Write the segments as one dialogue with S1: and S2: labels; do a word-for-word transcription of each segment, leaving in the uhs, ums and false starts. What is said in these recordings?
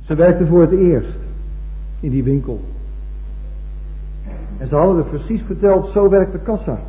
S1: Ze werkte voor het eerst in die winkel. En ze hadden er precies verteld, zo werkt de kassa.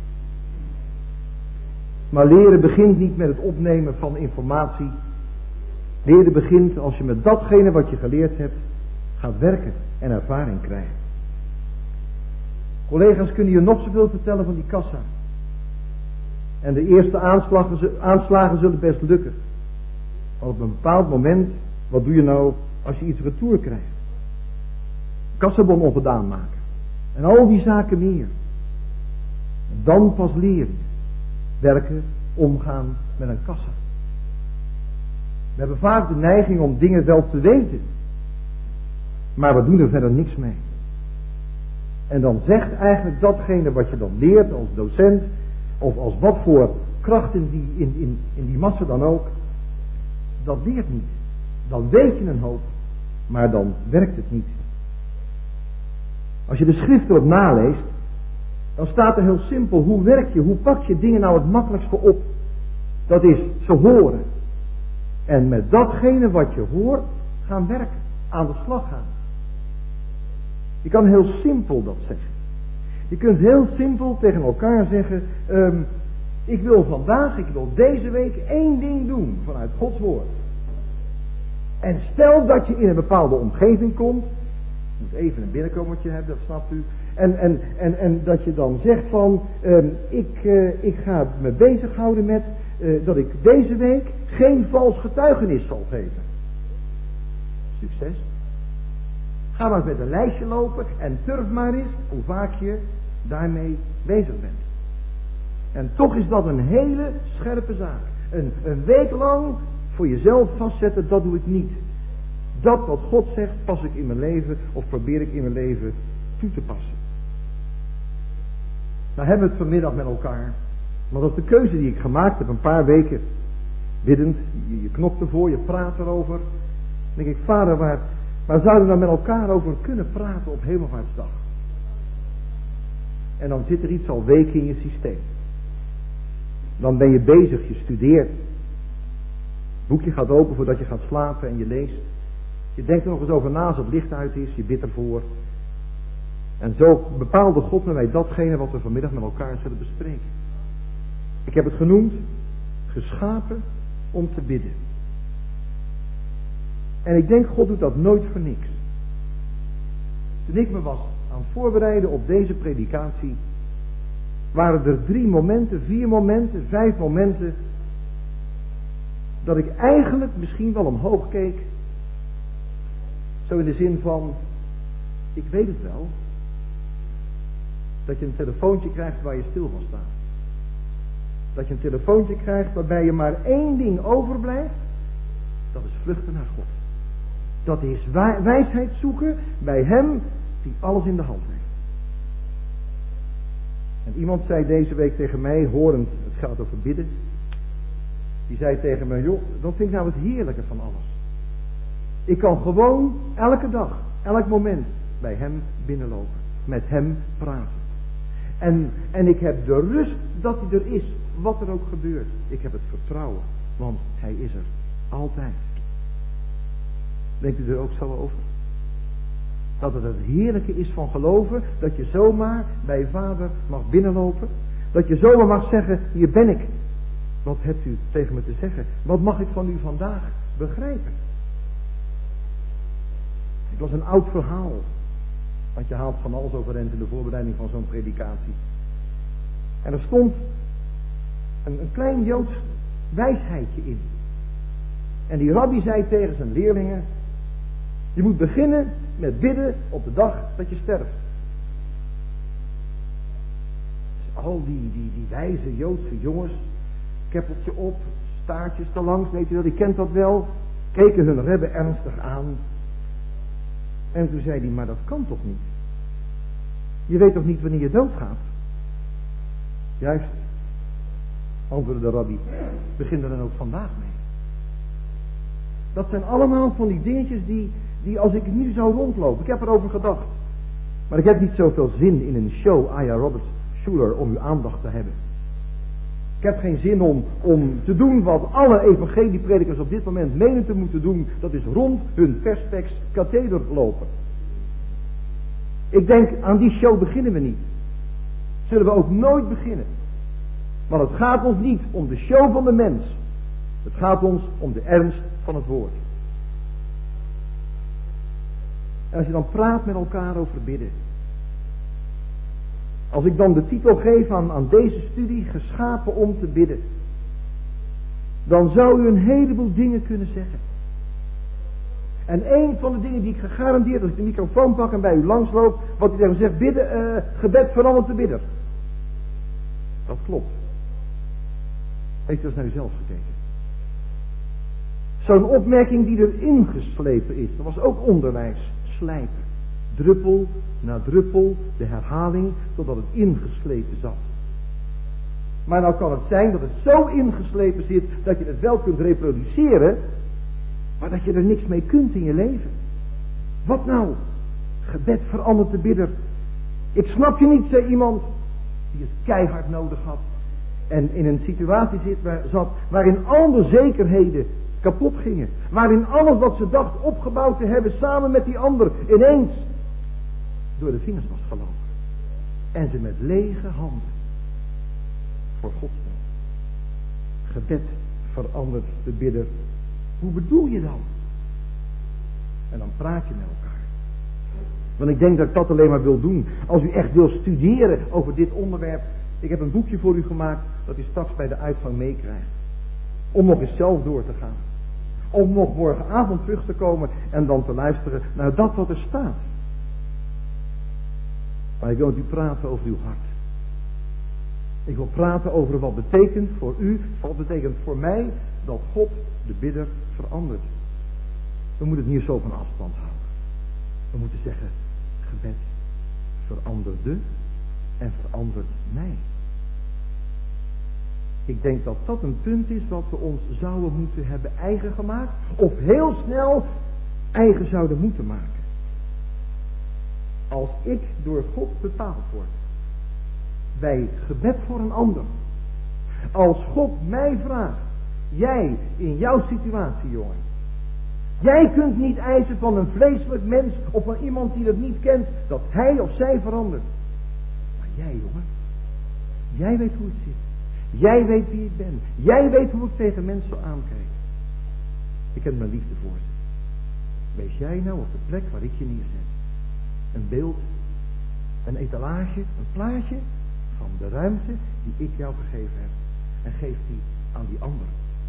S1: Maar leren begint niet met het opnemen van informatie. Leren begint als je met datgene wat je geleerd hebt gaat werken en ervaring krijgt. Collega's kunnen je nog zoveel vertellen van die kassa. En de eerste aanslagen, aanslagen zullen best lukken. Maar op een bepaald moment, wat doe je nou als je iets retour krijgt? Kassabon ongedaan maken. En al die zaken meer. En dan pas leer je werken, omgaan met een kassa. We hebben vaak de neiging om dingen wel te weten. Maar we doen er verder niks mee. En dan zegt eigenlijk datgene wat je dan leert als docent, of als wat voor kracht in die, in, in, in die massa dan ook, dat leert niet. Dan weet je een hoop, maar dan werkt het niet. Als je de schrift erop naleest, dan staat er heel simpel, hoe werk je, hoe pak je dingen nou het makkelijkste op? Dat is ze horen. En met datgene wat je hoort, gaan werken, aan de slag gaan. Je kan heel simpel dat zeggen. Je kunt heel simpel tegen elkaar zeggen, um, ik wil vandaag, ik wil deze week één ding doen vanuit Gods woord. En stel dat je in een bepaalde omgeving komt, je moet even een binnenkomertje hebben, dat snapt u. En, en, en, en dat je dan zegt van, um, ik, uh, ik ga me bezighouden met uh, dat ik deze week geen vals getuigenis zal geven. Succes. Ga maar eens met een lijstje lopen en durf maar eens hoe vaak je daarmee bezig bent. En toch is dat een hele scherpe zaak. Een, een week lang voor jezelf vastzetten, dat doe ik niet. Dat wat God zegt, pas ik in mijn leven of probeer ik in mijn leven toe te passen. Nou hebben we het vanmiddag met elkaar. Maar dat is de keuze die ik gemaakt heb, een paar weken biddend. Je, je knokt ervoor, je praat erover. Dan denk ik, vader, waar, waar zouden we dan met elkaar over kunnen praten op Hemelvaartsdag? En dan zit er iets al weken in je systeem. Dan ben je bezig, je studeert. Het boekje gaat open voordat je gaat slapen en je leest. Je denkt er nog eens over na als het licht uit is, je bidt ervoor. En zo bepaalde God met mij datgene wat we vanmiddag met elkaar zullen bespreken. Ik heb het genoemd, geschapen om te bidden. En ik denk, God doet dat nooit voor niks. Toen ik me was aan het voorbereiden op deze predikatie, waren er drie momenten, vier momenten, vijf momenten, dat ik eigenlijk misschien wel omhoog keek. Zo in de zin van, ik weet het wel, dat je een telefoontje krijgt waar je stil van staat. Dat je een telefoontje krijgt waarbij je maar één ding overblijft, dat is vluchten naar God. Dat is wijsheid zoeken bij Hem die alles in de hand heeft. En iemand zei deze week tegen mij, horend, het gaat over bidden. Die zei tegen me, joh, dat vind ik nou het heerlijke van alles. Ik kan gewoon elke dag, elk moment bij Hem binnenlopen. Met Hem praten. En, en ik heb de rust dat Hij er is, wat er ook gebeurt. Ik heb het vertrouwen, want Hij is er. Altijd. Denkt u er ook zo over? Dat het het heerlijke is van geloven, dat je zomaar bij je vader mag binnenlopen. Dat je zomaar mag zeggen, hier ben ik. Wat hebt u tegen me te zeggen? Wat mag ik van u vandaag begrijpen? Het was een oud verhaal. Want je haalt van alles overeind in de voorbereiding van zo'n predikatie. En er stond een, een klein Joods wijsheidje in. En die rabbi zei tegen zijn leerlingen, je moet beginnen met bidden op de dag dat je sterft. Dus al die, die, die wijze Joodse jongens, keppeltje op, staartjes te langs, weet je wel, die kent dat wel, keken hun rebbe ernstig aan. En toen zei hij, maar dat kan toch niet? Je weet toch niet wanneer je doodgaat? Juist, antwoordde de rabbi, begin er dan ook vandaag mee. Dat zijn allemaal van die dingetjes die, die als ik nu zou rondlopen, ik heb erover gedacht. Maar ik heb niet zoveel zin in een show, Aya Roberts Schuller, om uw aandacht te hebben. Ik heb geen zin om, om te doen wat alle evangeliepredikers op dit moment menen te moeten doen. Dat is rond hun perspex katheder lopen. Ik denk, aan die show beginnen we niet. Zullen we ook nooit beginnen. Want het gaat ons niet om de show van de mens. Het gaat ons om de ernst van het woord. En als je dan praat met elkaar over bidden. Als ik dan de titel geef aan, aan deze studie, geschapen om te bidden. Dan zou u een heleboel dingen kunnen zeggen. En een van de dingen die ik gegarandeerd, als ik de microfoon pak en bij u langsloop, wat u tegen zegt, bidden, uh, gebed verandert de bidder. Dat klopt. Heeft u eens naar uzelf gekeken? Zo'n opmerking die er ingeslepen is, dat was ook onderwijs, slijpen. Druppel na druppel, de herhaling, totdat het ingeslepen zat. Maar nou kan het zijn dat het zo ingeslepen zit, dat je het wel kunt reproduceren, maar dat je er niks mee kunt in je leven. Wat nou? Gebed verandert de bidder. Ik snap je niet, zei iemand die het keihard nodig had. En in een situatie zit, waar, zat waarin al de zekerheden kapot gingen. Waarin alles wat ze dacht opgebouwd te hebben samen met die ander ineens door de vingers was gelopen. En ze met lege handen voor God stond. Gebed verandert de bidder. Hoe bedoel je dan? En dan praat je met elkaar. Want ik denk dat ik dat alleen maar wil doen. Als u echt wil studeren over dit onderwerp. Ik heb een boekje voor u gemaakt dat u straks bij de uitgang meekrijgt. Om nog eens zelf door te gaan. Om nog morgenavond terug te komen en dan te luisteren naar dat wat er staat. Maar ik wil met u praten over uw hart. Ik wil praten over wat betekent voor u, wat betekent voor mij, dat God de bidder verandert. We moeten het niet zo van afstand houden. We moeten zeggen, gebed veranderde en verandert mij. Ik denk dat dat een punt is wat we ons zouden moeten hebben eigen gemaakt. Of heel snel eigen zouden moeten maken. Als ik door God bepaald word. Bij gebed voor een ander. Als God mij vraagt. Jij in jouw situatie, jongen. Jij kunt niet eisen van een vleeselijk mens of van iemand die dat niet kent, dat hij of zij verandert. Maar jij, jongen. Jij weet hoe het zit. Jij weet wie ik ben. Jij weet hoe ik tegen mensen aankijk. Ik heb mijn liefde voor ze. Wees jij nou op de plek waar ik je neerzet. Een beeld, een etalage, een plaatje van de ruimte die ik jou gegeven heb. En geef die aan die ander.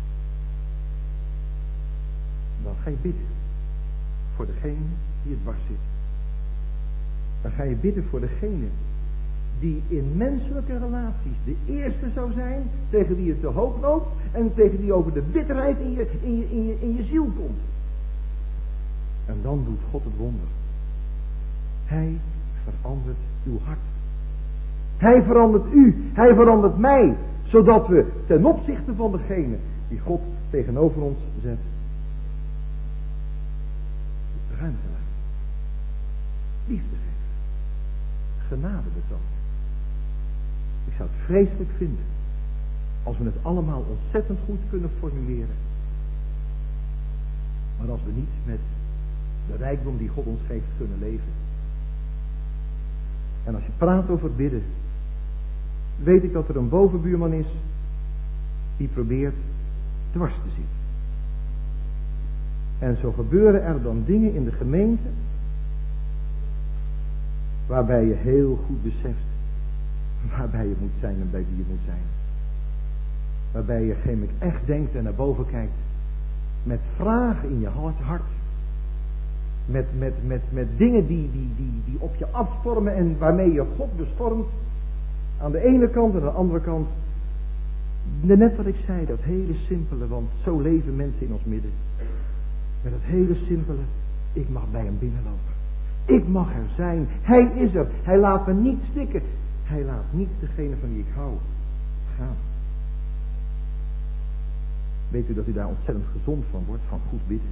S1: Dan ga je bidden voor degene die het dwars zit. Dan ga je bidden voor degene die in menselijke relaties de eerste zou zijn tegen wie je te hoog loopt en tegen wie over de bitterheid in je, in je, in je, in je ziel komt. En dan doet God het wonder. Hij verandert uw hart. Hij verandert u. Hij verandert mij. Zodat we ten opzichte van degene die God tegenover ons zet, ruimte laten. Liefde geven. Genade betonen. Ik zou het vreselijk vinden als we het allemaal ontzettend goed kunnen formuleren. Maar als we niet met de rijkdom die God ons geeft kunnen leven. En als je praat over bidden, weet ik dat er een bovenbuurman is die probeert dwars te zitten. En zo gebeuren er dan dingen in de gemeente waarbij je heel goed beseft waarbij je moet zijn en bij wie je moet zijn. Waarbij je geen echt denkt en naar boven kijkt met vragen in je hart. Met, met, met, met dingen die, die, die, die op je afstormen en waarmee je God bestormt. Aan de ene kant en aan de andere kant. Net wat ik zei, dat hele simpele, want zo leven mensen in ons midden. Met dat hele simpele, ik mag bij hem binnenlopen. Ik mag er zijn. Hij is er. Hij laat me niet stikken. Hij laat niet degene van wie ik hou gaan. Weet u dat u daar ontzettend gezond van wordt, van goed bidden?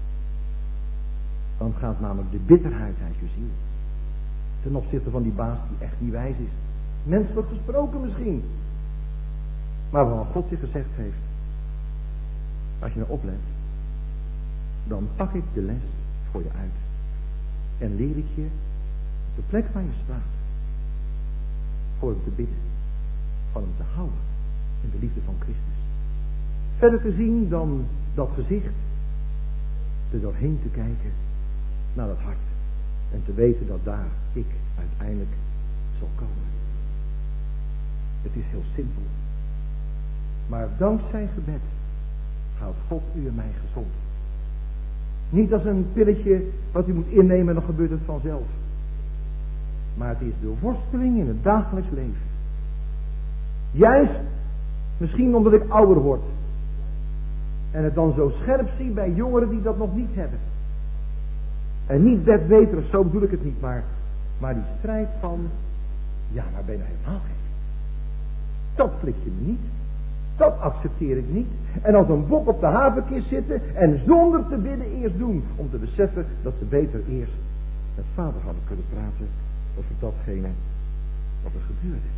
S1: Dan gaat namelijk de bitterheid uit je ziel. Ten opzichte van die baas die echt niet wijs is. Menselijk gesproken misschien. Maar waarvan God je gezegd heeft, als je nou oplet, dan pak ik de les voor je uit. En leer ik je op de plek waar je staat, voor hem te bidden, van hem te houden in de liefde van Christus. Verder te zien dan dat gezicht, er doorheen te kijken naar het hart. En te weten dat daar ik uiteindelijk zal komen. Het is heel simpel. Maar dankzij gebed houdt God u en mij gezond. Niet als een pilletje wat u moet innemen en dan gebeurt het vanzelf. Maar het is de worsteling in het dagelijks leven. Juist, misschien omdat ik ouder word. En het dan zo scherp zie bij jongeren die dat nog niet hebben. En niet bedweterig, zo bedoel ik het niet, maar, maar die strijd van, ja, maar ben je nou helemaal gek? Dat flikt je me niet. Dat accepteer ik niet. En als een bok op de havenkist zitten en zonder te bidden eerst doen. Om te beseffen dat ze beter eerst met vader hadden kunnen praten over datgene wat er gebeurde.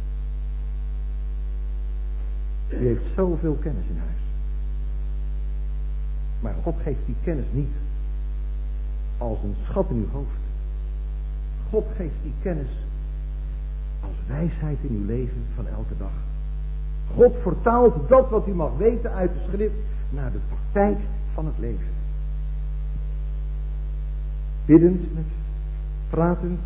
S1: U heeft zoveel kennis in huis. Maar God geeft die kennis niet als een schat in uw hoofd. God geeft die kennis als wijsheid in uw leven van elke dag. God vertaalt dat wat u mag weten uit de schrift naar de praktijk van het leven. Biddend, met pratend,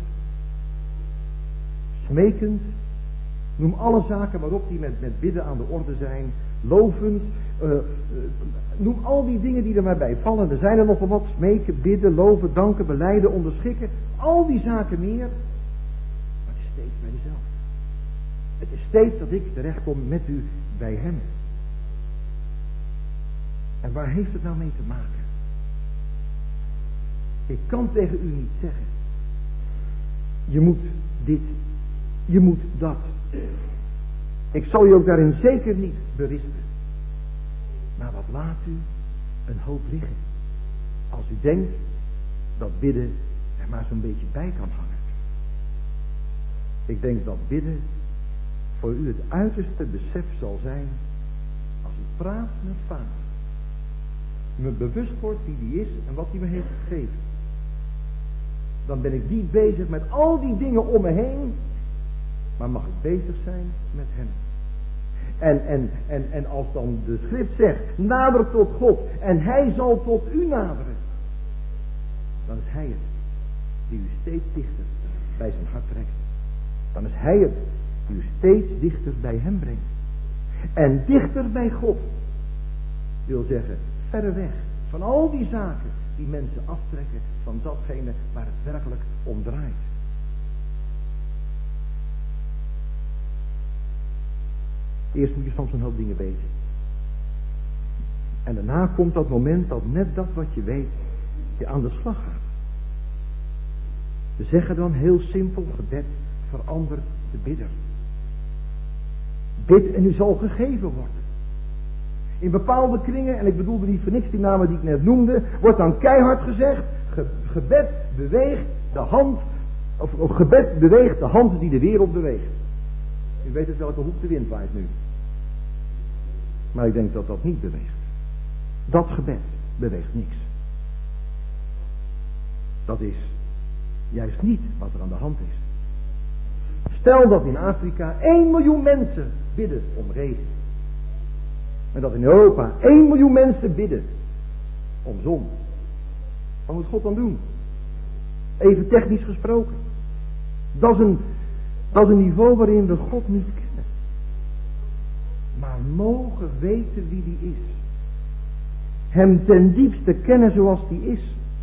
S1: smekend. Noem alle zaken waarop die met, met bidden aan de orde zijn. Lovend. Uh, uh, noem al die dingen die er maar bij vallen. Er zijn er nog wel wat. Smeken, bidden, loven, danken, belijden, onderschikken. Al die zaken meer. Maar het is steeds bij dezelfde. Het is steeds dat ik terechtkom met u bij hem. En waar heeft het nou mee te maken? Ik kan tegen u niet zeggen. Je moet dit. Je moet dat. Ik zal je ook daarin zeker niet berispen. Maar wat laat u een hoop liggen. Als u denkt dat bidden er maar zo'n beetje bij kan hangen. Ik denk dat bidden voor u het uiterste besef zal zijn als u praat met vader. Me bewust wordt wie die is en wat hij me heeft gegeven. Dan ben ik niet bezig met al die dingen om me heen. Maar mag ik bezig zijn met hem. En, en, en, en als dan de schrift zegt, nader tot God en hij zal tot u naderen. Dan is hij het die u steeds dichter bij zijn hart trekt. Dan is hij het die u steeds dichter bij hem brengt. En dichter bij God wil zeggen, verre weg van al die zaken die mensen aftrekken van datgene waar het werkelijk om draait. Eerst moet je soms een hoop dingen weten. En daarna komt dat moment dat net dat wat je weet, je aan de slag gaat. We zeggen dan heel simpel, gebed verandert de bidder. Bid en u zal gegeven worden. In bepaalde kringen, en ik bedoelde niet voor niks die namen die ik net noemde, wordt dan keihard gezegd, ge, gebed beweegt de hand, of, of gebed beweegt de hand die de wereld beweegt. U weet het welke hoek de wind waait nu. Maar ik denk dat dat niet beweegt. Dat gebed beweegt niks. Dat is juist niet wat er aan de hand is. Stel dat in Afrika één miljoen mensen bidden om regen. En dat in Europa één miljoen mensen bidden om zon. Wat moet God dan doen? Even technisch gesproken. Dat is een, dat is een niveau waarin we God niet kennen. Maar mogen weten wie die is. Hem ten diepste kennen zoals die is.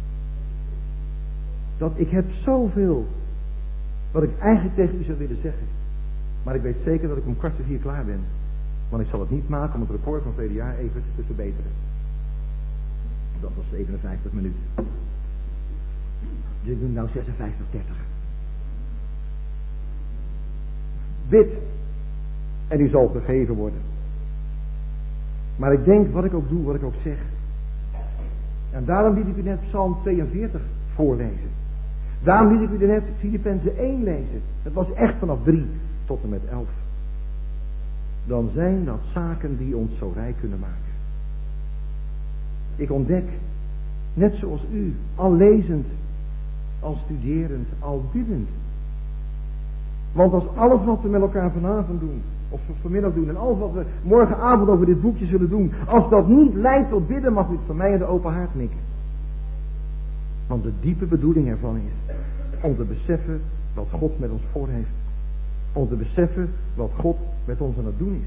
S1: Dat ik heb zoveel wat ik eigenlijk tegen u zou willen zeggen. Maar ik weet zeker dat ik om kwart voor vier klaar ben. Want ik zal het niet maken om het record van verleden jaar even te verbeteren. Dat was zevenenvijftig minuten. Dus ik doe nou zesenvijftig, dertig. Bid. En u zal gegeven worden. Maar ik denk wat ik ook doe, wat ik ook zeg. En daarom liet ik u net Psalm tweeënveertig voorlezen. Daarom liet ik u net Filippenzen één lezen. Het was echt vanaf drie tot en met elf. dan zijn dat zaken die ons zo rijk kunnen maken. Ik ontdek, net zoals u, al lezend, al studerend, al biddend. Want als alles wat we met elkaar vanavond doen, of vanmiddag doen, en alles wat we morgenavond over dit boekje zullen doen, als dat niet leidt tot bidden, mag u het van mij in de open haard mikken. Want de diepe bedoeling ervan is om te beseffen wat God met ons voor heeft. Om te beseffen wat God met ons aan het doen is.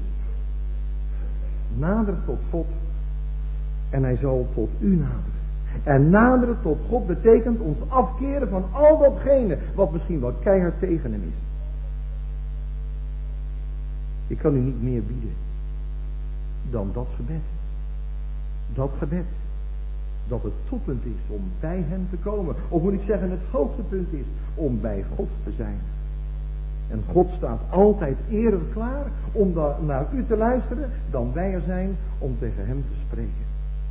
S1: Nader tot God en hij zal tot u naderen. En naderen tot God betekent ons afkeren van al datgene wat misschien wel keihard tegen hem is. Ik kan u niet meer bieden dan dat gebed. Dat gebed. Dat het toppunt is om bij hem te komen. Of moet ik zeggen het hoogtepunt is om bij God te zijn. En God staat altijd eerder klaar om da- naar u te luisteren dan wij er zijn om tegen hem te spreken.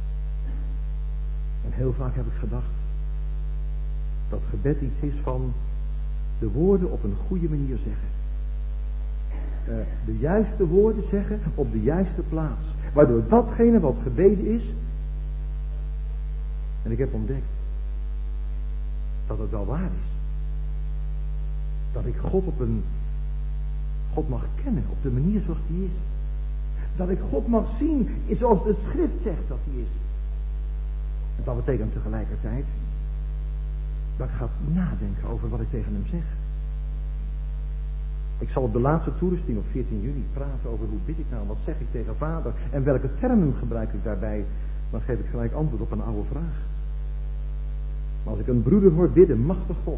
S1: En heel vaak heb ik gedacht dat gebed iets is van de woorden op een goede manier zeggen. Uh, de juiste woorden zeggen op de juiste plaats. Waardoor datgene wat gebeden is. En ik heb ontdekt dat het wel waar is. Dat ik God op een God mag kennen op de manier zoals die is. Dat ik God mag zien zoals de schrift zegt dat hij is. En dat betekent tegelijkertijd dat ik ga nadenken over wat ik tegen hem zeg. Ik zal op de laatste toerusting op veertien juni praten over hoe bid ik nou, wat zeg ik tegen vader en welke termen gebruik ik daarbij. Dan geef ik gelijk antwoord op een oude vraag. Maar als ik een broeder hoor bidden, machtig God,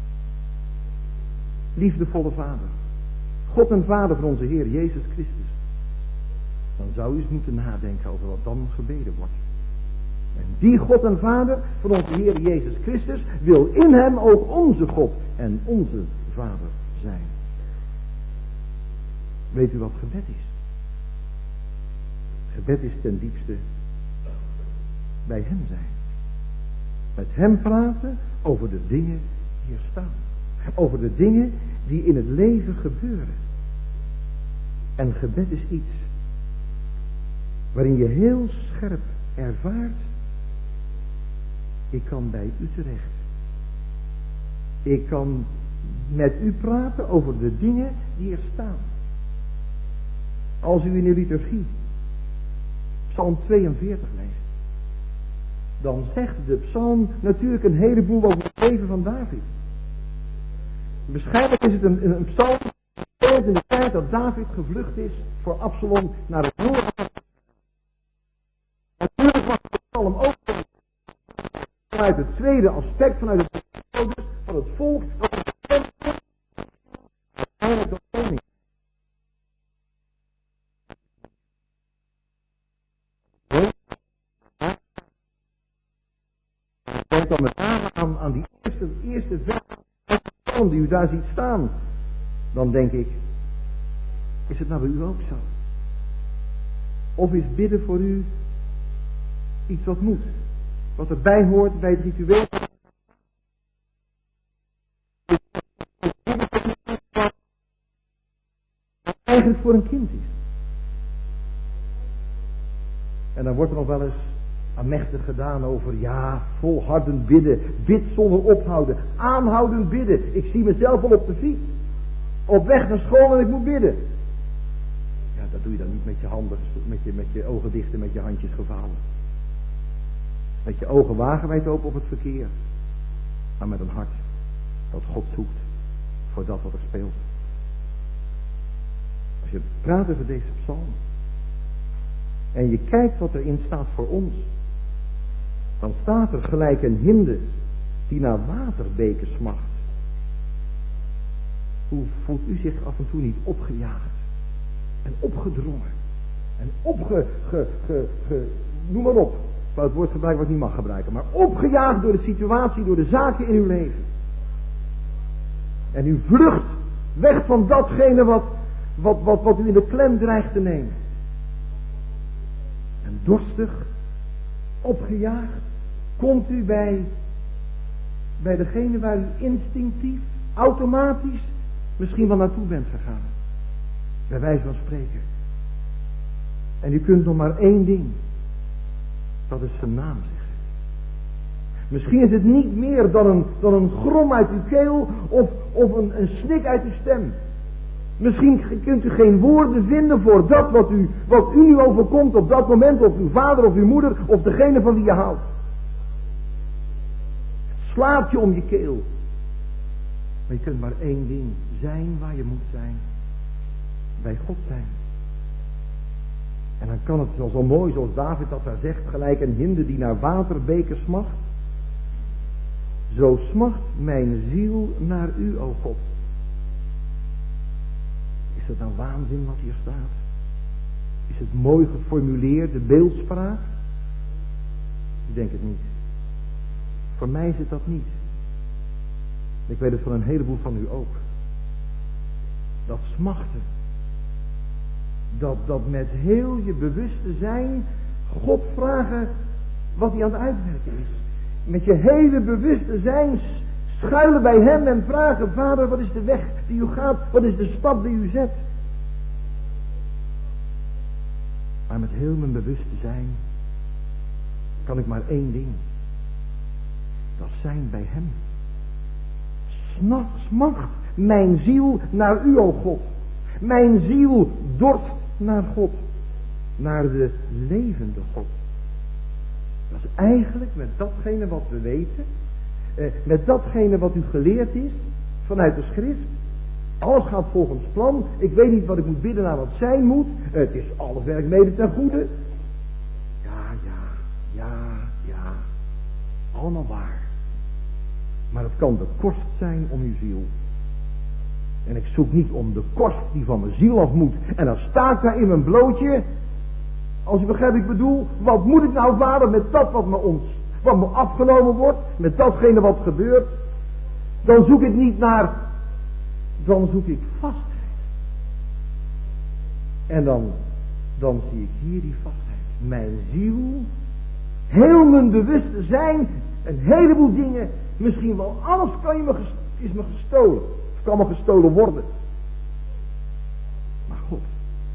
S1: liefdevolle vader, God en vader van onze Heer Jezus Christus, dan zou u eens moeten nadenken over wat dan gebeden wordt. En die God en vader van onze Heer Jezus Christus wil in hem ook onze God en onze vader zijn. Weet u wat gebed is? Gebed is ten diepste bij hem zijn. Met hem praten over de dingen die er staan. Over de dingen die in het leven gebeuren. En gebed is iets waarin je heel scherp ervaart, ik kan bij u terecht. Ik kan met u praten over de dingen die er staan. Als u in de liturgie Psalm tweeënveertig leest, dan zegt de psalm natuurlijk een heleboel over het leven van David. Waarschijnlijk is het een, een, een psalm in de tijd dat David gevlucht is voor Absalom naar het noorden. Natuurlijk was de psalm ook vanuit het tweede aspect, vanuit het van het volk, dat het uiteindelijk de koning. Denk dan met name aan, aan die eerste, eerste vers die u daar ziet staan. Dan denk ik, is het nou bij u ook zo? Of is bidden voor u iets wat moet? Wat erbij hoort bij het ritueel? Wat eigenlijk voor een kind is. En dan wordt er nog wel eens aanmächtig gedaan over, ja, volhardend bidden, bid zonder ophouden, aanhoudend bidden. Ik zie mezelf al op de fiets, op weg naar school en ik moet bidden. Ja, dat doe je dan niet met je handen, met je, met je ogen dicht en met je handjes gevouwen. Met je ogen wagenwijd open op het verkeer, maar met een hart dat God zoekt voor dat wat er speelt. Als je praat over deze psalm en je kijkt wat erin staat voor ons, dan staat er gelijk een hinde die naar waterbeken smacht. Hoe voelt u zich af en toe niet opgejaagd en opgedrongen en opge... Ge, ge, ge, noem maar op. Ik wou het woord gebruiken wat ik niet mag gebruiken, maar opgejaagd door de situatie, door de zaken in uw leven. En u vlucht weg van datgene wat, wat, wat, wat u in de klem dreigt te nemen. En dorstig, opgejaagd, komt u bij, bij degene waar u instinctief, automatisch misschien wel naartoe bent gegaan. Bij wijze van spreken, En u kunt nog maar één ding. Dat is zijn naam zeggen. Misschien is het niet meer dan een, dan een grom uit uw keel of, of een, een snik uit uw stem. Misschien kunt u geen woorden vinden voor dat wat u, wat u nu overkomt op dat moment, of uw vader of uw moeder, of degene van wie je houdt. Het slaat je om je keel. Maar je kunt maar één ding zijn waar je moet zijn. Bij God zijn. En dan kan het wel zo mooi zoals David dat daar zegt, gelijk een hinde die naar waterbeken smacht. Zo smacht mijn ziel naar u, o God. Is het nou waanzin wat hier staat? Is het mooi geformuleerde beeldspraak? Ik denk het niet. Voor mij is het dat niet. Ik weet het van een heleboel van u ook. Dat smachten. Dat, dat met heel je bewuste zijn God vragen wat hij aan het uitwerken is. Met je hele bewuste zijn schuilen bij hem en vragen: Vader, wat is de weg die u gaat? Wat is de stap die u zet? Maar met heel mijn bewuste zijn kan ik maar één ding. Dat zijn bij hem. Smacht mijn ziel naar u, o God. Mijn ziel dorst naar God. Naar de levende God. Dat is eigenlijk met datgene wat we weten. Eh, met datgene wat u geleerd is. Vanuit de schrift. Alles gaat volgens plan. Ik weet niet wat ik moet bidden naar wat zijn moet. Eh, het is alles werkt mede ten goede. Ja, ja, ja, ja. Allemaal waar. Maar het kan de kost zijn om uw ziel. En ik zoek niet om de kost die van mijn ziel af moet. En dan sta ik daar in mijn blootje. Als u begrijpt, ik bedoel, wat moet ik nou, vader, met dat wat me ons, wat me afgenomen wordt, met datgene wat gebeurt. Dan zoek ik niet naar, dan zoek ik vastheid. En dan, dan zie ik hier die vastheid. Mijn ziel, heel mijn bewuste zijn, een heleboel dingen, misschien wel alles kan je me, is me gestolen. Of kan me gestolen worden. Maar God,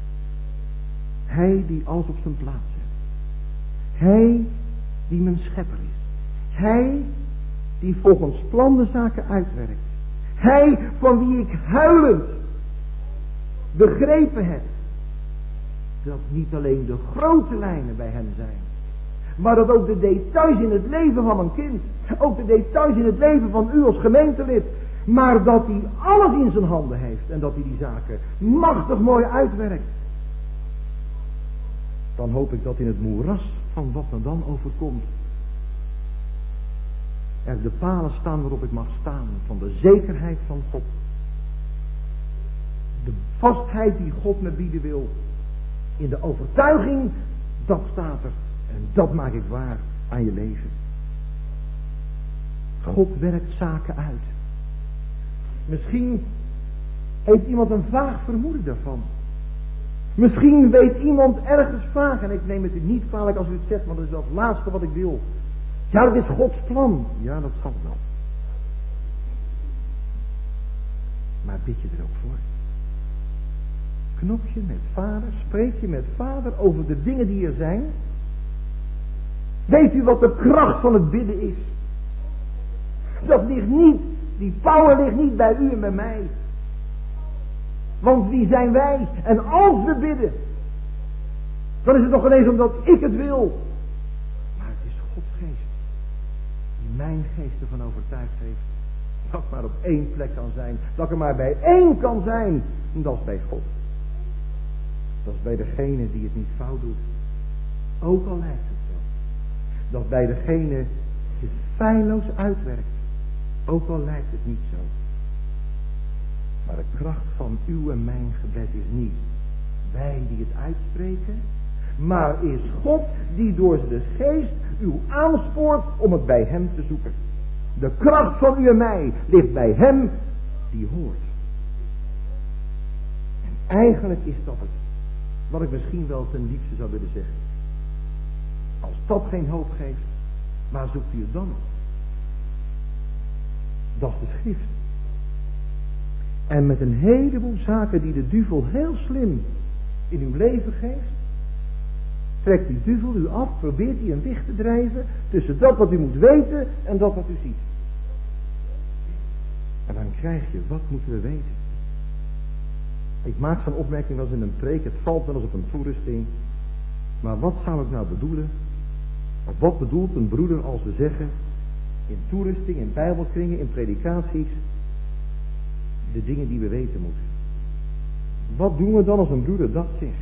S1: Hij die alles op zijn plaats zet. Hij die mijn schepper is. Hij die volgens plan de zaken uitwerkt. Hij van wie ik huilend begrepen heb dat niet alleen de grote lijnen bij hem zijn, maar dat ook de details in het leven van een kind, ook de details in het leven van u als gemeentelid, maar dat hij alles in zijn handen heeft en dat hij die zaken machtig mooi uitwerkt. Dan hoop ik dat in het moeras van wat me dan overkomt, er de palen staan waarop ik mag staan van de zekerheid van God. De vastheid die God me bieden wil. In de overtuiging, dat staat er. En dat maak ik waar aan je leven. God werkt zaken uit. Misschien heeft iemand een vaag vermoeden daarvan. Misschien weet iemand ergens vaag, en ik neem het u niet kwalijk als u het zegt, want dat is wel het laatste wat ik wil. Ja, dat is Gods plan. Ja, dat zal wel. Maar bid je er ook voor? Knop je met vader, spreek je met vader over de dingen die er zijn? Weet u wat de kracht van het bidden is? Dat ligt niet, die power ligt niet bij u en bij mij. Want wie zijn wij? En als we bidden, dan is het nog ineens omdat ik het wil. Maar het is Gods geest die mijn geest ervan overtuigd heeft dat het maar op één plek kan zijn. Dat ik er maar bij één kan zijn. En dat is bij God. Dat is bij degene die het niet fout doet. Ook al lijkt het zo. Dat is bij degene die het feilloos uitwerkt. Ook al lijkt het niet zo. Maar de kracht van uw en mijn gebed is niet wij die het uitspreken, maar is God die door de geest u aanspoort om het bij hem te zoeken. De kracht van u en mij ligt bij hem die hoort. En eigenlijk is dat het, wat ik misschien wel ten diepste zou willen zeggen. Als dat geen hoop geeft, waar zoekt u het dan op? Dat is de schrift. En met een heleboel zaken die de duivel heel slim in uw leven geeft, trekt die duivel u af, probeert hij een weg te drijven tussen dat wat u moet weten en dat wat u ziet. En dan krijg je, wat moeten we weten? Ik maak zo'n opmerking als in een preek, het valt wel eens op een toerusting. Maar wat zou ik nou bedoelen? Of wat bedoelt een broeder als we zeggen, in toerusting, in bijbelkringen, in predikaties, de dingen die we weten moeten? Wat doen we dan als een broeder dat zegt?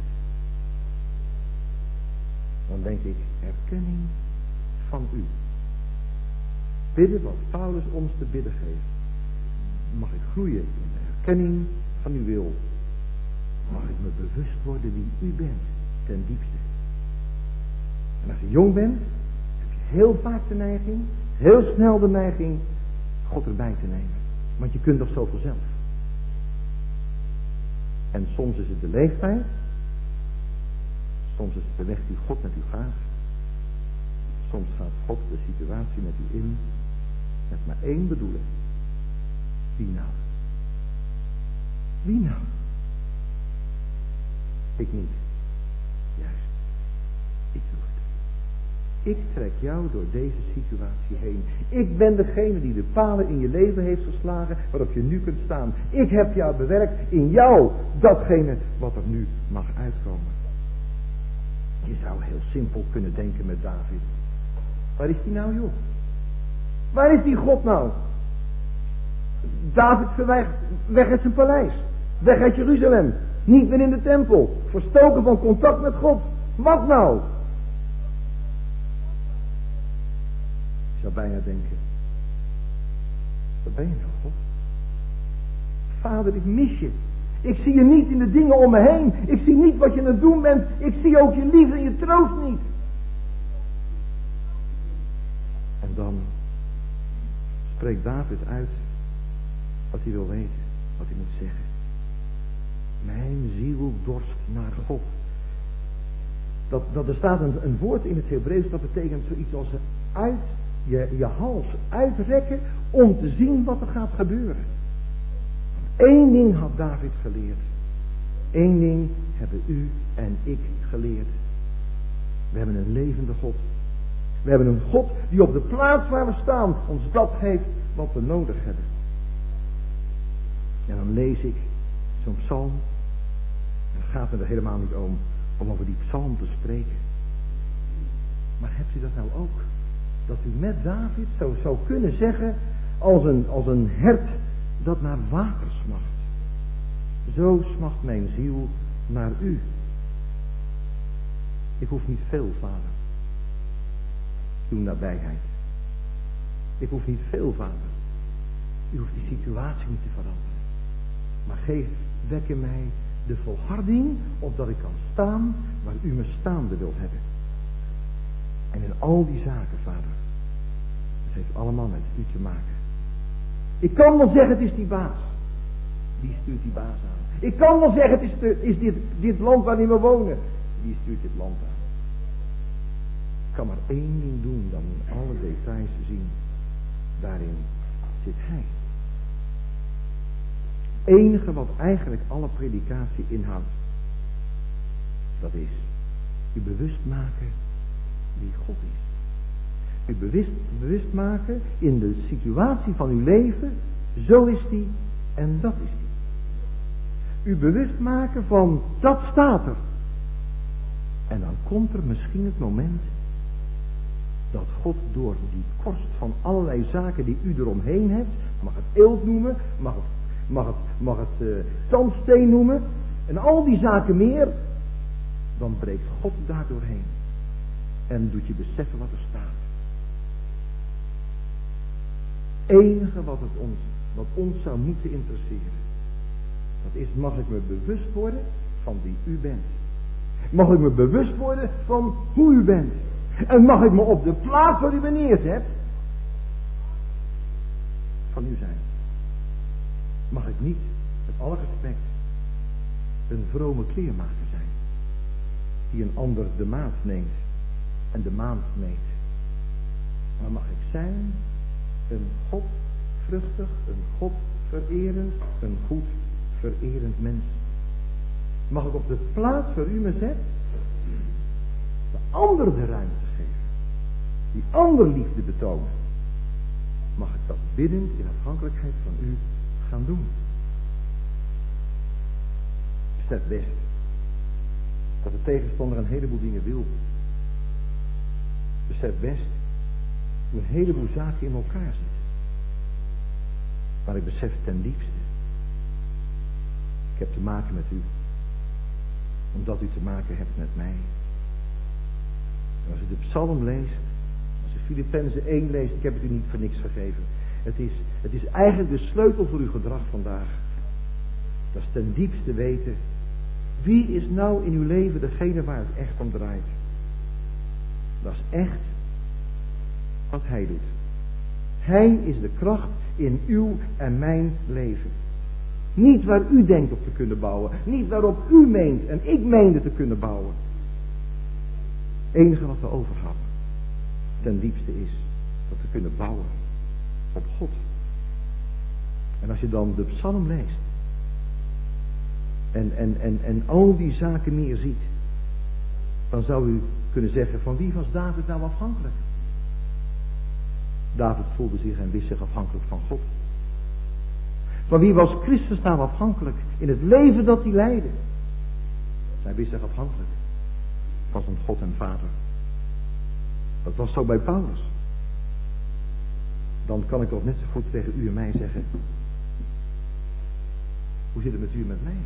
S1: Dan denk ik, erkenning van u. Bidden wat Paulus ons te bidden geeft. Mag ik groeien in de erkenning van uw wil. Mag ik me bewust worden wie u bent, ten diepste. En als je jong bent, heb je heel vaak de neiging, heel snel de neiging, God erbij te nemen. Want je kunt toch zoveel zelf. En soms is het de leeftijd. Soms is het de weg die God met u gaat. Soms gaat God de situatie met u in. Met maar één bedoeling. Wie nou? Wie nou? Ik niet. Juist. Ik doe het. Ik trek jou door deze situatie heen. Ik ben degene die de palen in je leven heeft geslagen waarop je nu kunt staan. Ik heb jou bewerkt in jou datgene wat er nu mag uitkomen. Je zou heel simpel kunnen denken met David. Waar is die nou, joh? Waar is die God nou? David verwijgt weg uit zijn paleis. Weg uit Jeruzalem. Niet meer in de tempel. Verstoken van contact met God. Wat nou? Ik zou bijna denken. Waar ben je nou, God? Vader, ik mis je. Ik zie je niet in de dingen om me heen. Ik zie niet wat je aan het doen bent. Ik zie ook je liefde en je troost niet. En dan spreekt David uit wat hij wil weten. Wat hij moet zeggen. Mijn ziel dorst naar God. Dat, dat er staat een, een woord in het Hebreeuws dat betekent zoiets als uit je, je hals uitrekken om te zien wat er gaat gebeuren. Eén ding had David geleerd. Eén ding hebben u en ik geleerd. We hebben een levende God. We hebben een God die op de plaats waar we staan ons dat geeft wat we nodig hebben. En dan lees ik zo'n psalm. En het gaat me er helemaal niet om om over die psalm te spreken. Maar hebt u dat nou ook? Dat u met David zo zou kunnen zeggen als een, als een hert dat naar water smacht. Zo smacht mijn ziel naar u. Ik hoef niet veel, Vader. Uw nabijheid. Ik hoef niet veel, Vader. U hoeft die situatie niet te veranderen. Maar geef, wek in mij de volharding, opdat ik kan staan waar u me staande wilt hebben. En in al die zaken, Vader, het heeft allemaal met u te maken. Ik kan wel zeggen, het is die baas. Die stuurt die baas aan. Ik kan wel zeggen, het is, de, is dit, dit land waarin we wonen. Die stuurt dit land aan. Ik kan maar één ding doen dan in alle details zien. Daarin zit hij. Het enige wat eigenlijk alle predikatie inhoudt, dat is u bewust maken wie God is. U bewust, bewust maken in de situatie van uw leven, zo is die en dat is die. U bewust maken van dat staat er. En dan komt er misschien het moment dat God door die korst van allerlei zaken die u eromheen hebt, mag het eelt noemen, mag het, mag het, mag het uh, zandsteen noemen en al die zaken meer, dan breekt God daar doorheen en doet je beseffen wat er staat. Het enige wat, het ons, wat ons zou moeten interesseren, dat is, mag ik me bewust worden van wie u bent. Mag ik me bewust worden van hoe u bent. En mag ik me op de plaats waar u me neerzet, van u zijn. Mag ik niet, met alle respect, een vrome kleermaker zijn, die een ander de maat neemt en de maand meet. Maar mag ik zijn een godvruchtig, een godvererend, een goed vererend mens. Mag ik op de plaats waar u me zet, ander de ruimte geven, die ander liefde betonen, mag ik dat biddend in afhankelijkheid van u gaan doen. Besef best dat de tegenstander een heleboel dingen wil. Besef best hoe een heleboel zaken in elkaar zitten. Maar ik besef ten diepste, ik heb te maken met u, omdat u te maken hebt met mij. En als u de psalm leest, als u Filippenzen één leest, ik heb het u niet voor niks gegeven. Het is, het is eigenlijk de sleutel voor uw gedrag vandaag. Dat is ten diepste weten, wie is nou in uw leven degene waar het echt om draait? Dat is echt wat hij doet. Hij is de kracht in uw en mijn leven. Niet waar u denkt op te kunnen bouwen. Niet waarop u meent en ik meende te kunnen bouwen. Het enige wat we overhouden ten diepste is dat we kunnen bouwen op God. En als je dan de psalm leest en, en, en, en al die zaken meer ziet, dan zou u kunnen zeggen, van wie was David nou afhankelijk? David voelde zich en wist zich afhankelijk van God. Van wie was Christus nou afhankelijk in het leven dat hij leidde? Hij wist zich afhankelijk van zijn God en Vader. Dat was zo bij Paulus. Dan kan ik toch net zo goed tegen u en mij zeggen, hoe zit het met u en met mij?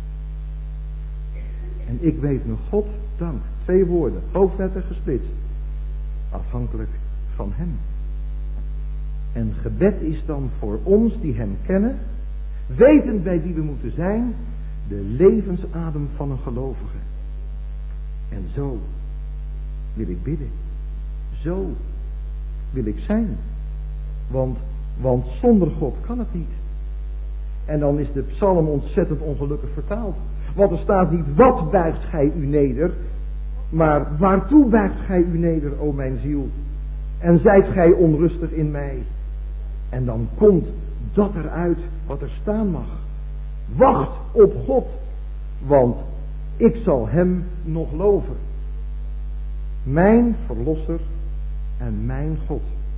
S1: En ik weet mijn God dank, twee woorden, hoofdletter gesplitst, afhankelijk van hem. En gebed is dan voor ons die hem kennen, wetend bij wie we moeten zijn, de levensadem van een gelovige. En zo wil ik bidden. Zo wil ik zijn. Want, want zonder God kan het niet. En dan is de psalm ontzettend ongelukkig vertaald. Want er staat niet, wat buigt gij u neder, maar waartoe buigt gij u neder, o mijn ziel? En zijt gij onrustig in mij? En dan komt dat eruit wat er staan mag. Wacht op God, want ik zal hem nog loven. Mijn verlosser en mijn God.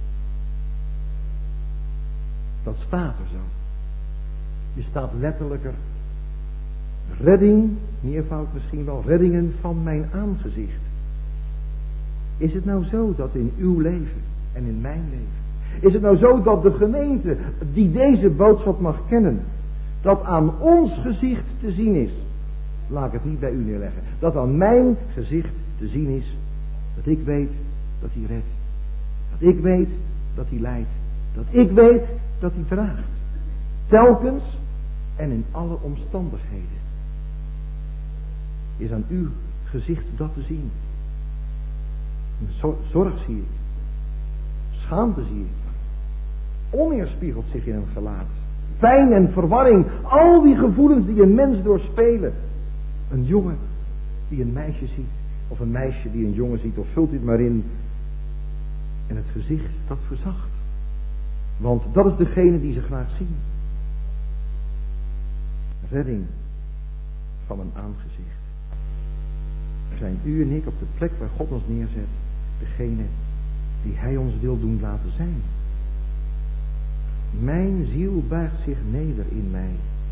S1: Dat staat er zo. Je staat letterlijker. Redding, meervoud misschien wel, reddingen van mijn aangezicht. Is het nou zo dat in uw leven en in mijn leven, is het nou zo dat de gemeente die deze boodschap mag kennen, dat aan ons gezicht te zien is, laat ik het niet bij u neerleggen, dat aan mijn gezicht te zien is, dat ik weet dat hij redt, dat ik weet dat hij leidt, dat ik weet dat hij draagt, telkens en in alle omstandigheden. Is aan uw gezicht dat te zien? Zorg zie ik, schaamte zie ik, oneer spiegelt zich in een gelaat, pijn en verwarring, al die gevoelens die een mens doorspelen. Een jongen die een meisje ziet, of een meisje die een jongen ziet, of vult dit maar in. En het gezicht dat verzacht, want dat is degene die ze graag zien. Redding van een aangezicht. Zijn u en ik op de plek waar God ons neerzet, degene die hij ons wil doen laten zijn. Mijn ziel buigt zich neder in mij.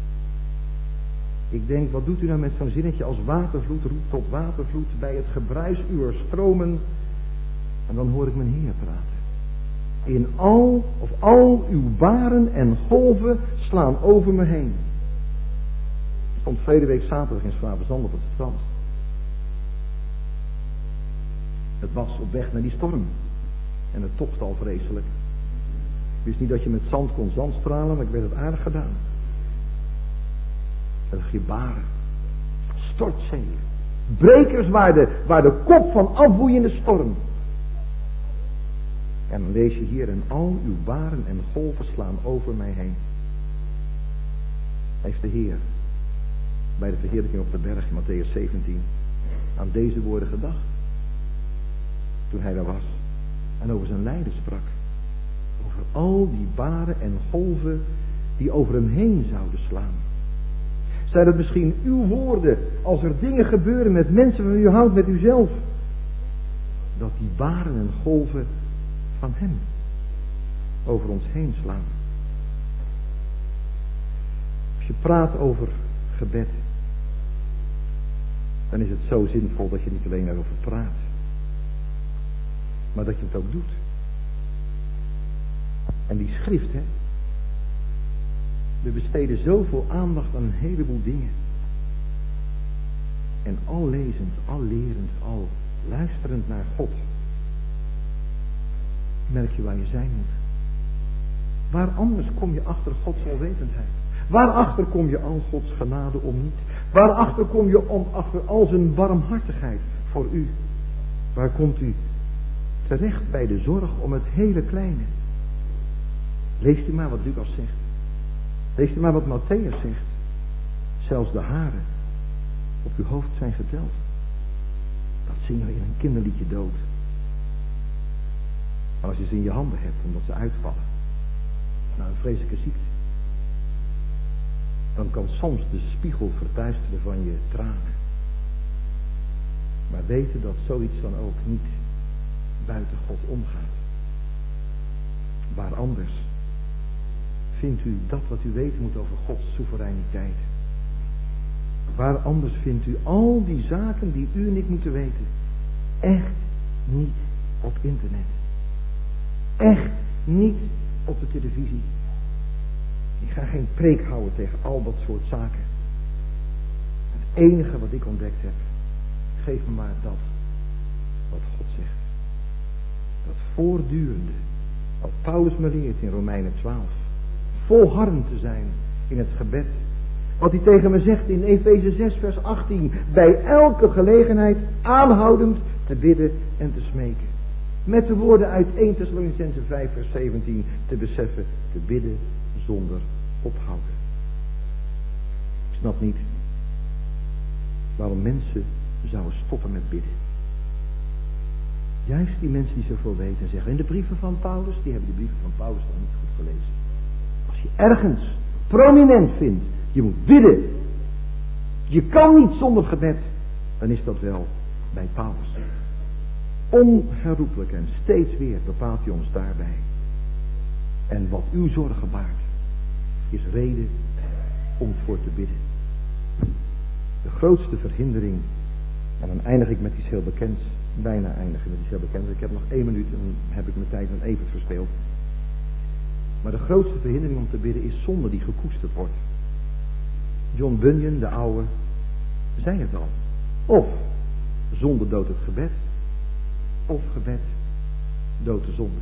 S1: Ik denk, wat doet u nou met zo'n zinnetje als watervloed roept tot watervloed bij het gebruis uwer stromen? En dan hoor ik mijn Heer praten. In al, of al uw baren en golven slaan over me heen. Ik stond verleden week zaterdag in Schravenzand op het strand. Het was op weg naar die storm. En het tocht al vreselijk. Ik wist niet dat je met zand kon zandstralen, maar ik werd het aardig gedaan. En gebaren. Stortzee. Brekers waar de, waar de kop van afwoeiende storm. En dan lees je hier, en al uw baren en golven slaan over mij heen. Heeft de Heer bij de verheerlijking op de berg in Mattheüs zeventien aan deze woorden gedacht. Toen hij daar was en over zijn lijden sprak. Over al die baren en golven die over hem heen zouden slaan. Zijn het misschien uw woorden als er dingen gebeuren met mensen van u houdt, met uzelf? dat die baren en golven van hem over ons heen slaan. Als je praat over gebed, dan is het zo zinvol dat je niet alleen erover praat, maar dat je het ook doet. En die schrift, hè. We besteden zoveel aandacht aan een heleboel dingen. En al lezend, al lerend, al luisterend naar God, merk je waar je zijn moet. Waar anders kom je achter Gods alwetendheid? Waarachter kom je al Gods genade om niet? Waarachter kom je om achter al zijn barmhartigheid voor u? Waar komt u terecht bij de zorg om het hele kleine? Leest u maar wat Lucas zegt. Leest u maar wat Matthäus zegt. Zelfs de haren op uw hoofd zijn geteld. Dat zingen we in een kinderliedje dood. Maar als je ze in je handen hebt omdat ze uitvallen, nou een vreselijke ziekte, dan kan soms de spiegel verduisteren van je tranen. Maar weten dat zoiets dan ook niet buiten God omgaat. Waar anders vindt u dat wat u weten moet over Gods soevereiniteit? Waar anders vindt u al die zaken die u en ik moeten weten? Echt niet op internet. Echt niet op de televisie. Ik ga geen preek houden tegen al dat soort zaken. Het enige wat ik ontdekt heb, geef me maar dat wat God zegt. Dat voortdurende, wat Paulus me leert in Romeinen twaalf. Volhardend te zijn in het gebed. Wat hij tegen me zegt in Efeze zes vers achttien. Bij elke gelegenheid aanhoudend te bidden en te smeken. Met de woorden uit eerste Thessalonicenzen vijf vers zeventien te beseffen, te bidden zonder ophouden. Ik snap niet waarom mensen zouden stoppen met bidden. Juist die mensen die zoveel weten en zeggen, in de brieven van Paulus, die hebben de brieven van Paulus nog niet goed gelezen. Als je ergens prominent vindt, je moet bidden, je kan niet zonder gebed, dan is dat wel bij Paulus. Onherroepelijk en steeds weer bepaalt hij ons daarbij. En wat uw zorgen baart, is reden om voor te bidden. De grootste verhindering, en dan eindig ik met iets heel bekends, bijna eindig ik met iets heel bekends. Ik heb nog één minuut en dan heb ik mijn tijd aan even verspeeld. Maar de grootste verhindering om te bidden is zonde die gekoesterd wordt. John Bunyan, de oude, zei het al. Of zonde doodt het gebed, of gebed doodt de zonde.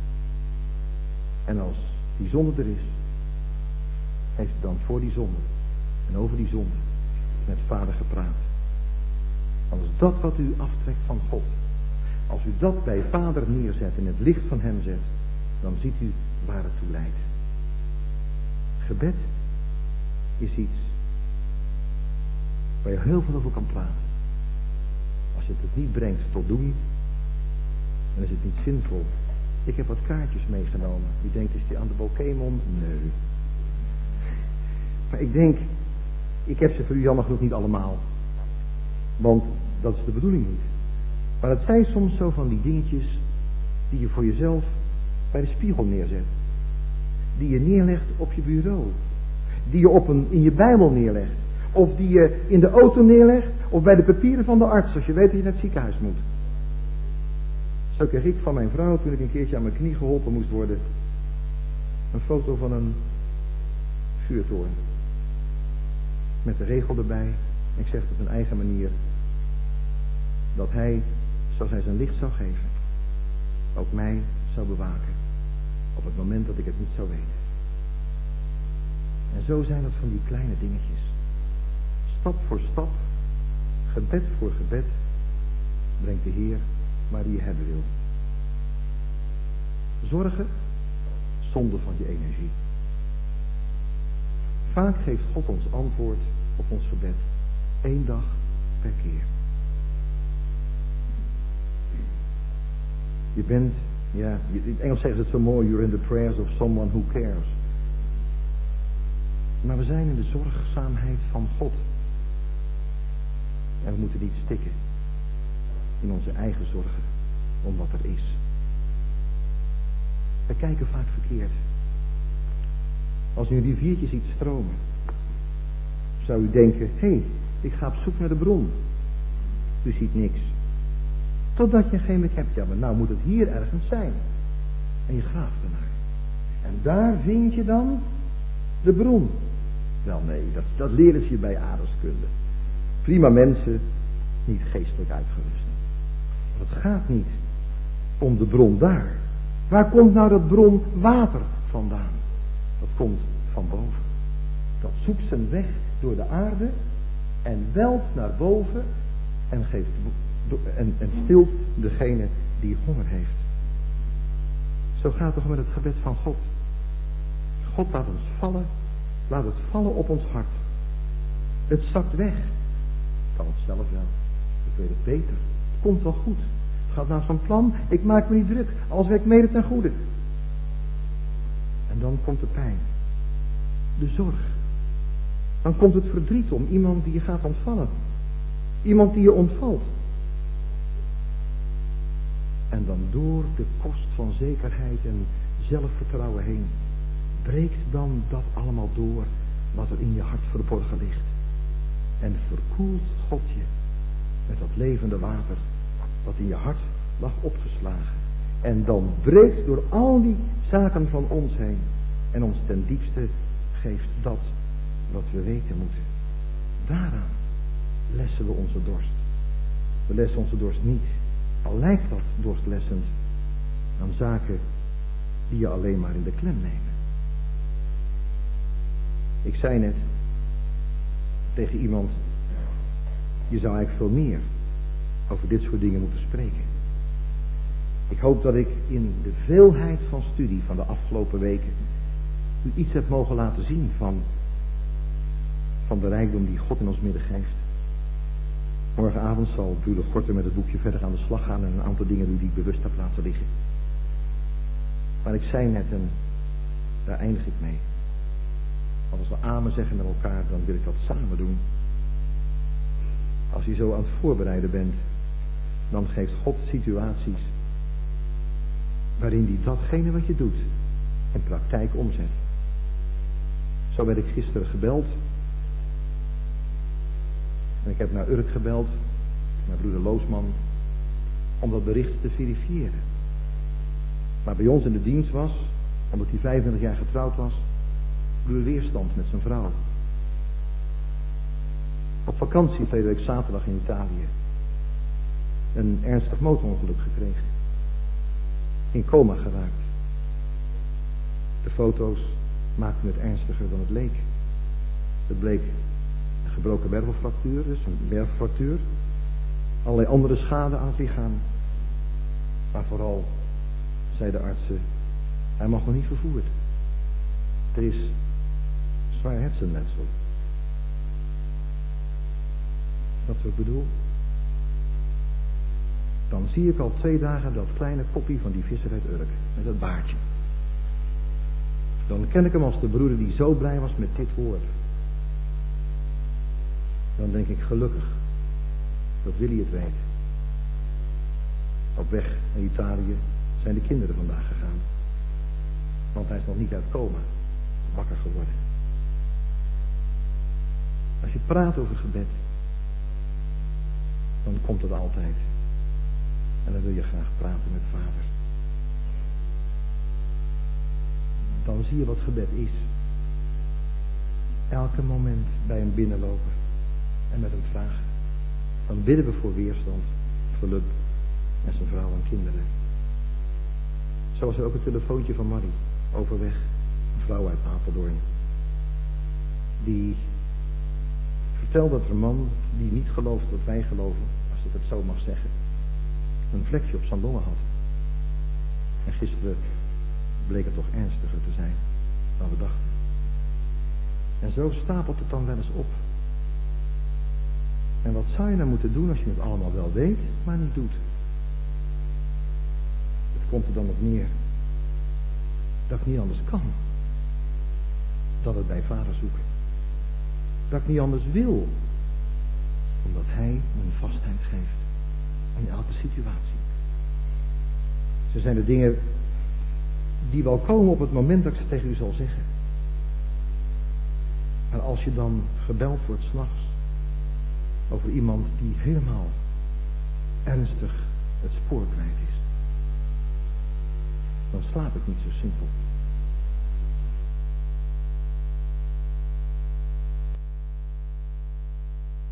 S1: En als die zonde er is, heeft hij dan voor die zonde en over die zonde met Vader gepraat. Als dat wat u aftrekt van God, als u dat bij Vader neerzet en het licht van hem zet, dan ziet u waar het toe leidt. Gebed is iets waar je heel veel over kan praten. Als je het niet brengt tot doen, dan is het niet zinvol. Ik heb wat kaartjes meegenomen. U denkt, is die aan de Pokémon? Nee. Maar ik denk, ik heb ze voor u jammer genoeg niet allemaal. Want dat is de bedoeling niet. Maar het zijn soms zo van die dingetjes die je voor jezelf bij de spiegel neerzet. Die je neerlegt op je bureau. Die je op een, in je Bijbel neerlegt. Of die je in de auto neerlegt. Of bij de papieren van de arts als je weet dat je naar het ziekenhuis moet. Zo kreeg ik van mijn vrouw, toen ik een keertje aan mijn knie geholpen moest worden, een foto van een vuurtoren. Met de regel erbij, ik zeg het op een eigen manier, dat hij, zoals hij zijn licht zou geven, ook mij zou bewaken op het moment dat ik het niet zou weten. En zo zijn het van die kleine dingetjes. Stap voor stap, gebed voor gebed, brengt de Heer waar hij je hebben wil. Zorgen, zonde van je energie. Vaak geeft God ons antwoord op ons gebed. Eén dag per keer. Je bent, ja, in het Engels zeggen ze het zo mooi, you're in the prayers of someone who cares. Maar we zijn in de zorgzaamheid van God. En we moeten niet stikken in onze eigen zorgen. om wat er is. We kijken vaak verkeerd. Als u een riviertje ziet stromen, zou u denken, hé, hey, ik ga op zoek naar de bron. U ziet niks. Totdat je een gegeven moment hebt, ja, maar nou moet het hier ergens zijn. En je graaft ernaar. En daar vind je dan de bron. Wel nee, dat, dat leren ze je bij aardrijkskunde. Prima mensen, niet geestelijk uitgerust. Maar het gaat niet om de bron daar. Waar komt nou dat bron water vandaan? Dat komt van boven. Dat zoekt zijn weg door de aarde en welt naar boven en, geeft, en, en stilt degene die honger heeft. Zo gaat het toch met het gebed van God. God laat ons vallen, laat het vallen op ons hart. Het zakt weg. Kan het zelf wel. Ik weet het beter. Het komt wel goed. Het gaat naar zijn plan. Ik maak me niet druk. Alles werkt mede ten goede. En dan komt de pijn. De zorg. Dan komt het verdriet om iemand die je gaat ontvallen. Iemand die je ontvalt. En dan door de kost van zekerheid en zelfvertrouwen heen breekt dan dat allemaal door wat er in je hart verborgen ligt. En verkoelt God je met dat levende water wat in je hart lag opgeslagen. En dan breekt door al die zaken van ons heen en ons ten diepste geeft dat wat we weten moeten. Daaraan lessen we onze dorst. We lessen onze dorst niet, al lijkt dat dorstlessend, aan zaken die je alleen maar in de klem nemen. Ik zei net tegen iemand, je zou eigenlijk veel meer over dit soort dingen moeten spreken. Ik hoop dat ik in de veelheid van studie van de afgelopen weken u iets heb mogen laten zien van, van de rijkdom die God in ons midden geeft. Morgenavond zal broeder Gorter met het boekje verder aan de slag gaan en een aantal dingen doen die ik bewust heb laten liggen. Maar ik zei net, en daar eindig ik mee. Want als we amen zeggen met elkaar, dan wil ik dat samen doen. Als je zo aan het voorbereiden bent, dan geeft God situaties waarin hij datgene wat je doet in praktijk omzet. Zo werd ik gisteren gebeld. En ik heb naar Urk gebeld, naar broeder Loosman, om dat bericht te verifiëren. Maar bij ons in de dienst was, omdat hij vijfentwintig jaar getrouwd was, broeder weerstand met zijn vrouw. Op vakantie verleden week zaterdag in Italië. Een ernstig motorongeluk gekregen. In coma geraakt. De foto's maakten het ernstiger dan het leek. Het bleek een gebroken wervelfractuur, dus een wervelfractuur. Allerlei andere schade aan het lichaam. Maar vooral, zeiden de artsen, hij mag nog niet vervoerd. Er is zwaar hersenletsel. Dat wat ik bedoel? Dan zie ik al twee dagen dat kleine koppie van die visser uit Urk. Met dat baardje. Dan ken ik hem als de broeder die zo blij was met dit woord. Dan denk ik gelukkig. Dat wil hij het weten. Op weg naar Italië zijn de kinderen vandaag gegaan. Want hij is nog niet uit coma. Wakker geworden. Als je praat over gebed. Dan komt het altijd. En dan wil je graag praten met vader. Dan zie je wat gebed is. Elke moment bij hem binnenlopen. En met hem vragen. Dan bidden we voor weerstand. Geluk. En zijn vrouw en kinderen. Zo was er ook een telefoontje van Marie. Overweg. Een vrouw uit Apeldoorn. Die vertelde dat er een man die niet gelooft wat wij geloven. Als ik het zo mag zeggen. Een vlekje op zijn longen had. En gisteren bleek het toch ernstiger te zijn dan we dachten. En zo stapelt het dan wel eens op. En wat zou je nou moeten doen als je het allemaal wel weet, maar niet doet? Het komt er dan op neer dat ik niet anders kan dan het bij vader zoeken. Dat ik niet anders wil, omdat hij mijn vastheid geeft in elke situatie. Ze zijn de dingen die wel komen op het moment dat ik ze tegen u zal zeggen. Maar als je dan gebeld wordt 's nachts over iemand die helemaal ernstig het spoor kwijt is, dan slaap ik niet zo simpel.